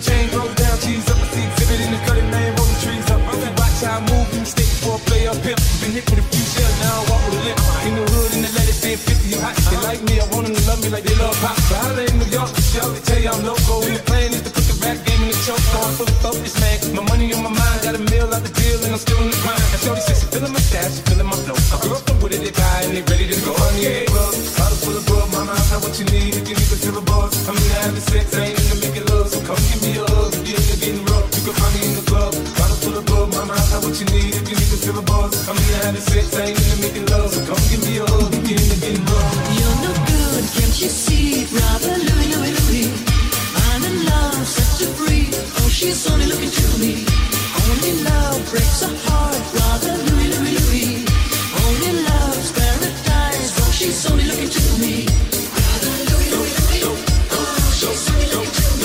chain goes down, cheese up. I see exhibit in the cutting lane, rolling trees up. I watch how I move in the state before I play up pimp. Been hit with a few shells, now I walk with a limp. In the hood, in the letter, saying 50 hot. They like me, I want them to love me like they love pop. But I lay in New York, the show, they tell you I'm loco. And the plan is to put the rap game in the choke. So I'm fully focused, man. My money on my mind, got a meal out the deal, and I'm still in the grind. And shorty says she feeling my stash, she feeling my flow. I grew up with it, they buy, and they ready to go. Honey, hey, bro, bottle full of bug, mama, I got what you need. If you need to feel the buzz, I'm in the having sex, I ain't into making love. So come give me a hug, if you're into getting rough, you can find me in the club. Bottle full of bug, mama, I got what you need. If you need to feel the buzz, I'm in the having sex, I ain't into making love. So come give me a hug, if you're into getting rough. You're no good, can't you see? Brother Louie, Louie, Louie, I'm in love, set to free. Oh, she's only looking to me. Only love breaks a heart, brother Louie, Louie, Louie. Only love's paradise. Oh, she's only looking to me. Brother Louie, Louie, Louie. Oh, she's only looking to me.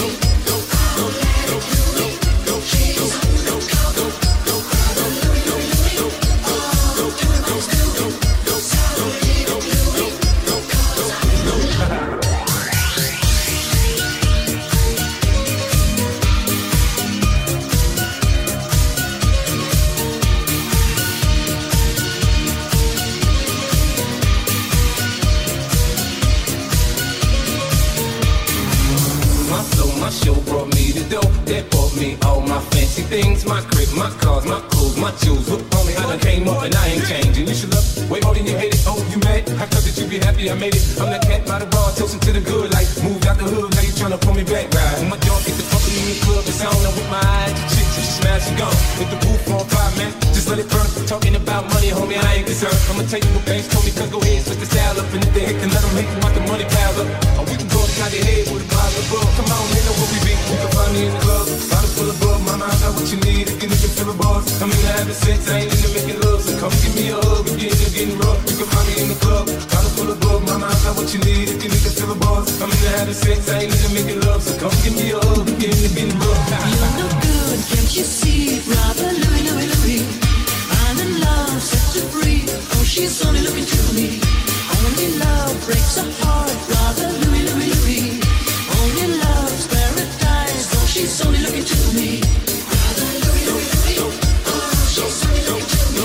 My show brought me the dough, that bought me all my fancy things. My crib, my cars, my clothes, my jewels. Look, homie, I done came up and I ain't changing. You should love way more than you hate it. Oh, you mad? I thought that you be happy I made it. I'm that cat by the bar, toasting to the good. Like, moved out the hood, now you tryna pull me back, right? When my dog get the fucking in the club, it's on with my eyes. Shit, she smash and go. With the roof on fire, man, just let it burn. Talking about money, homie, I ain't concerned. I'ma tell you what banks told me, cause go ahead, switch the style up. And if they hate, then let them hate, want the money pile up. Or we can go upside their head with a pile of bug. Come on, they know what we be. You can find me in the club, bottle full of bug. Mama, I got what you need, if you need to feel the buzz. I'm into having sex, I ain't into making love. So come give me a hug, if you're into getting rough. You can find me in the club, bottle full of bug. Mama, I got what you need, if you need to feel the buzz. I'm into having sex, I ain't into making love. So come give me a hug, if you're into getting rough. You're no good, can't you see? Brother Louie, Louie, Louie, I'm in love, set to free. Oh, she's only looking to me. Only love breaks a heart, brother Louie, Louie, Louie. Only love's paradise. Oh, she's only looking to me. Brother Louie, Louie, Louie. Oh, she's only looking to me.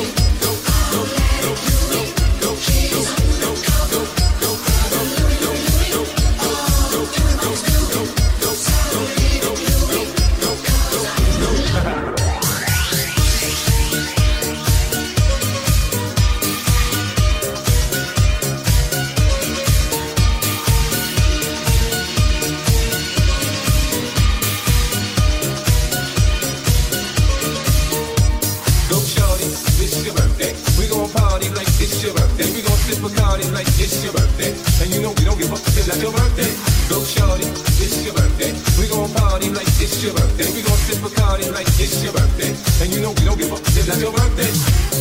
Bacardi like it's your birthday, and you know we don't give up till it's your birthday. Go shorty, it's your birthday. We gon' party like it's your birthday. We gon' sip Bacardi like it's your birthday, and you know we don't give up till it's your birthday.